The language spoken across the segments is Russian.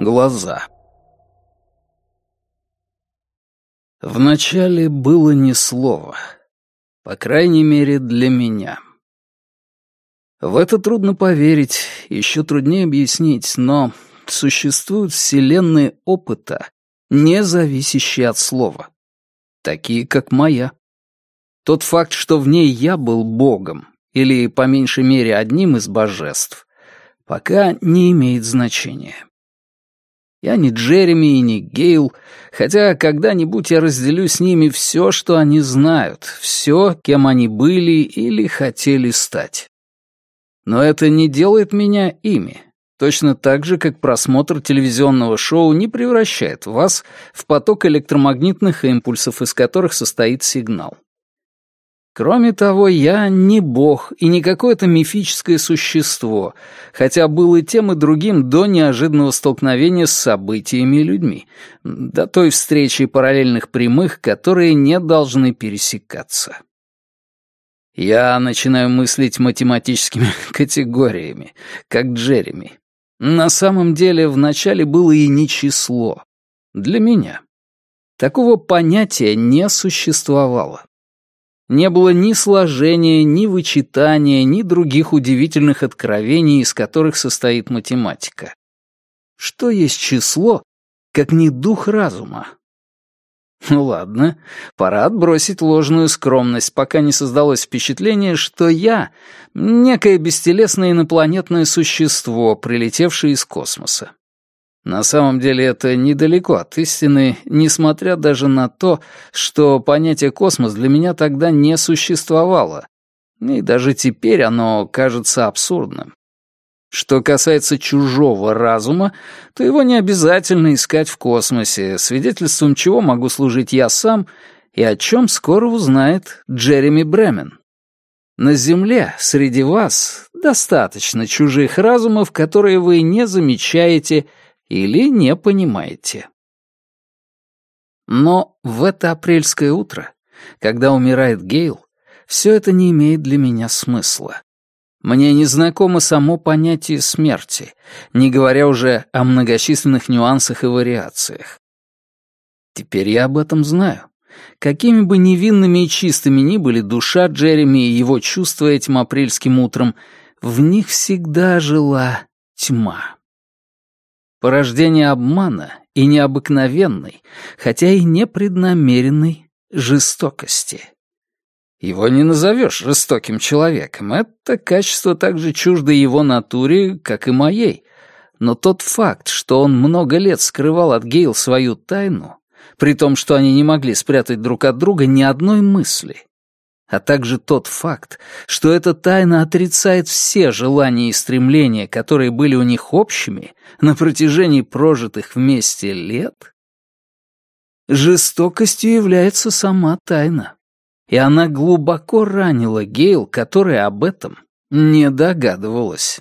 Глаза. Вначале было ни слова. По крайней мере, для меня. В это трудно поверить, еще труднее объяснить, но существуют вселенные опыта, не зависящие от слова. Такие, как моя. Тот факт, что в ней я был богом, или, по меньшей мере, одним из божеств, пока не имеет значения. Я не Джереми и не Гейл, хотя когда-нибудь я разделю с ними все, что они знают, все, кем они были или хотели стать. Но это не делает меня ими, точно так же, как просмотр телевизионного шоу не превращает вас в поток электромагнитных импульсов, из которых состоит сигнал. Кроме того, я не бог и не какое-то мифическое существо, хотя был и тем, и другим до неожиданного столкновения с событиями и людьми, до той встречи параллельных прямых, которые не должны пересекаться. Я начинаю мыслить математическими категориями, как Джереми. На самом деле, вначале было и не число. Для меня. Такого понятия не существовало. Не было ни сложения, ни вычитания, ни других удивительных откровений, из которых состоит математика. Что есть число, как не дух разума? Ну ладно, пора отбросить ложную скромность, пока не создалось впечатление, что я — некое бестелесное инопланетное существо, прилетевшее из космоса. На самом деле это недалеко от истины, несмотря даже на то, что понятие «космос» для меня тогда не существовало, и даже теперь оно кажется абсурдным. Что касается чужого разума, то его не обязательно искать в космосе, свидетельством чего могу служить я сам и о чем скоро узнает Джереми Бремен. На Земле среди вас достаточно чужих разумов, которые вы не замечаете или не понимаете. Но в это апрельское утро, когда умирает Гейл, все это не имеет для меня смысла. Мне незнакомо само понятие смерти, не говоря уже о многочисленных нюансах и вариациях. Теперь я об этом знаю. Какими бы невинными и чистыми ни были душа Джереми и его чувства этим апрельским утром, в них всегда жила тьма. Порождение обмана и необыкновенной, хотя и непреднамеренной, жестокости. Его не назовешь жестоким человеком, это качество так же чуждо его натуре, как и моей. Но тот факт, что он много лет скрывал от Гейл свою тайну, при том, что они не могли спрятать друг от друга ни одной мысли, а также тот факт, что эта тайна отрицает все желания и стремления, которые были у них общими на протяжении прожитых вместе лет, жестокостью является сама тайна, и она глубоко ранила Гейл, которая об этом не догадывалась.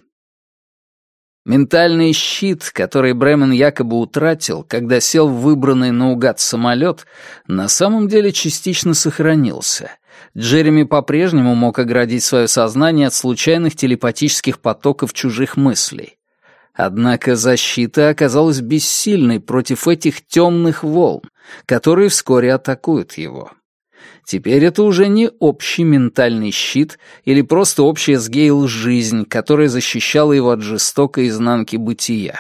Ментальный щит, который Бремен якобы утратил, когда сел в выбранный наугад самолет, на самом деле частично сохранился. Джереми по-прежнему мог оградить свое сознание от случайных телепатических потоков чужих мыслей. Однако защита оказалась бессильной против этих темных волн, которые вскоре атакуют его. Теперь это уже не общий ментальный щит или просто общая с Гейл жизнь, которая защищала его от жестокой изнанки бытия.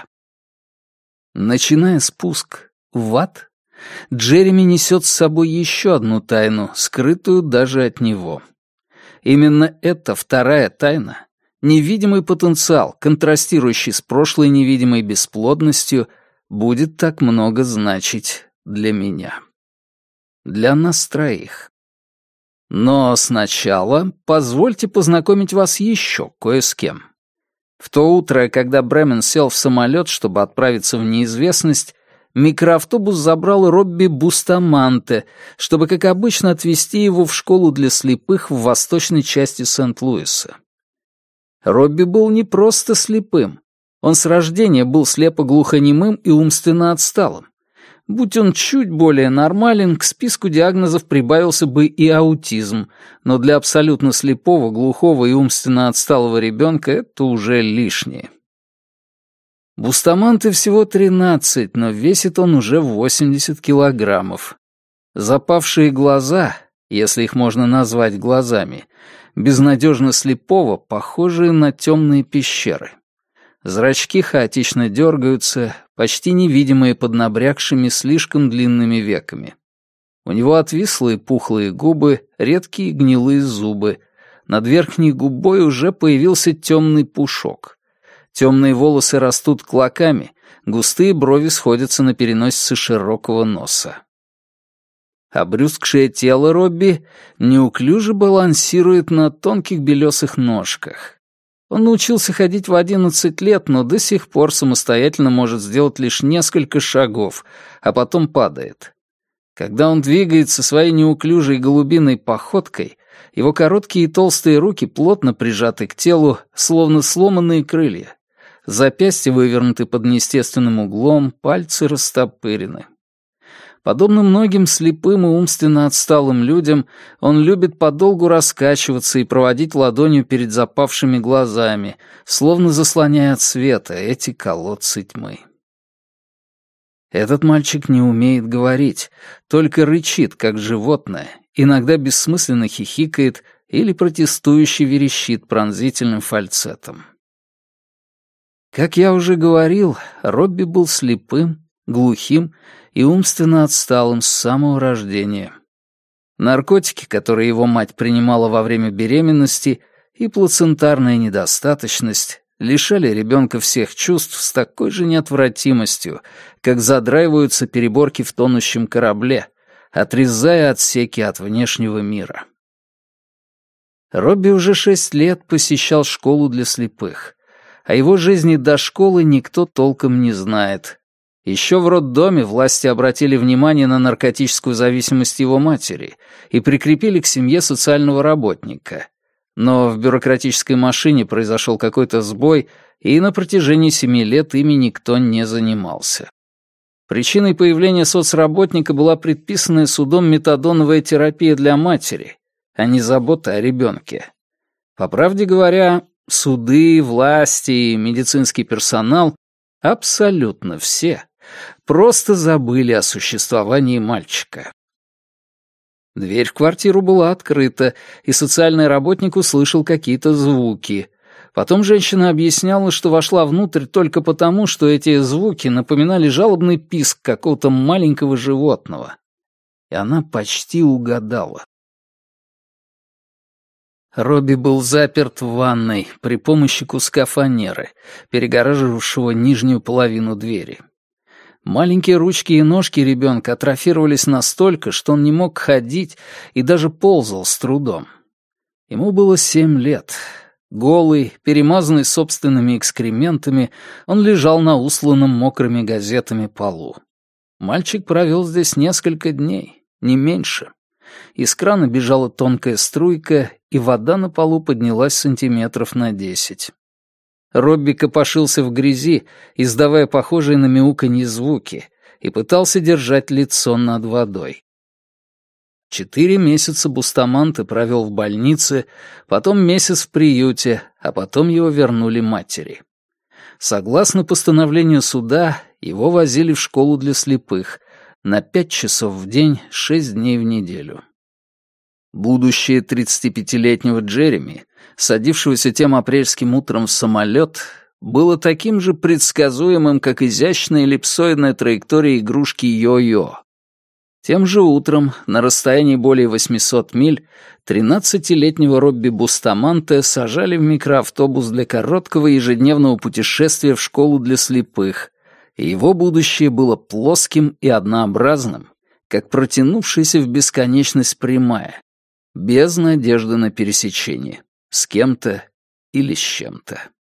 Начиная спуск в ад, Джереми несет с собой еще одну тайну, скрытую даже от него. Именно эта вторая тайна, невидимый потенциал, контрастирующий с прошлой невидимой бесплодностью, будет так много значить для меня. Для нас троих. Но сначала позвольте познакомить вас еще кое с кем. В то утро, когда Бремен сел в самолет, чтобы отправиться в неизвестность, микроавтобус забрал Робби Бустаманте, чтобы, как обычно, отвезти его в школу для слепых в восточной части Сент-Луиса. Робби был не просто слепым. Он с рождения был слепо-глухонемым и умственно отсталым. Будь он чуть более нормален, к списку диагнозов прибавился бы и аутизм, но для абсолютно слепого, глухого и умственно отсталого ребенка это уже лишнее. Бустаманте всего 13, но весит он уже 80 килограммов. Запавшие глаза, если их можно назвать глазами, безнадежно слепого, похожие на темные пещеры. Зрачки хаотично дергаются, почти невидимые под набрякшими слишком длинными веками. У него отвислые пухлые губы, редкие гнилые зубы. Над верхней губой уже появился темный пушок. Темные волосы растут клоками, густые брови сходятся на переносице широкого носа. Обрюзгшее тело Робби неуклюже балансирует на тонких белесых ножках. Он научился ходить в 11 лет, но до сих пор самостоятельно может сделать лишь несколько шагов, а потом падает. Когда он двигается своей неуклюжей голубиной походкой, его короткие и толстые руки плотно прижаты к телу, словно сломанные крылья. Запястья вывернуты под неестественным углом, пальцы растопырены. Подобно многим слепым и умственно отсталым людям, он любит подолгу раскачиваться и проводить ладонью перед запавшими глазами, словно заслоняя от света эти колодцы тьмы. Этот мальчик не умеет говорить, только рычит, как животное, иногда бессмысленно хихикает или протестующе верещит пронзительным фальцетом. Как я уже говорил, Робби был слепым, глухим и умственно отсталым с самого рождения. Наркотики, которые его мать принимала во время беременности, и плацентарная недостаточность лишали ребенка всех чувств с такой же неотвратимостью, как задраиваются переборки в тонущем корабле, отрезая отсеки от внешнего мира. Робби уже 6 лет посещал школу для слепых. О его жизни до школы никто толком не знает. Еще в роддоме власти обратили внимание на наркотическую зависимость его матери и прикрепили к семье социального работника. Но в бюрократической машине произошел какой-то сбой, и на протяжении 7 лет ими никто не занимался. Причиной появления соцработника была предписанная судом метадоновая терапия для матери, а не забота о ребенке. По правде говоря, суды, власти и медицинский персонал, абсолютно все, просто забыли о существовании мальчика. Дверь в квартиру была открыта, и социальный работник услышал какие-то звуки. Потом женщина объясняла, что вошла внутрь только потому, что эти звуки напоминали жалобный писк какого-то маленького животного. И она почти угадала. Робби был заперт в ванной при помощи куска фанеры, перегораживавшего нижнюю половину двери. Маленькие ручки и ножки ребенка атрофировались настолько, что он не мог ходить и даже ползал с трудом. Ему было 7 лет. Голый, перемазанный собственными экскрементами, он лежал на усланном мокрыми газетами полу. Мальчик провел здесь несколько дней, не меньше. Из крана бежала тонкая струйка, и вода на полу поднялась сантиметров на 10. Робби копошился в грязи, издавая похожие на мяуканье звуки, и пытался держать лицо над водой. 4 месяца Бустаманте провел в больнице, потом месяц в приюте, а потом его вернули матери. Согласно постановлению суда, его возили в школу для слепых на 5 часов в день, 6 дней в неделю. Будущее 35-летнего Джереми, садившегося тем апрельским утром в самолет, было таким же предсказуемым, как изящная эллипсоидная траектория игрушки йо-йо. Тем же утром, на расстоянии более 800 миль, 13-летнего Робби Бустаманте сажали в микроавтобус для короткого ежедневного путешествия в школу для слепых, и его будущее было плоским и однообразным, как протянувшаяся в бесконечность прямая, без надежды на пересечение, с кем-то или с чем-то.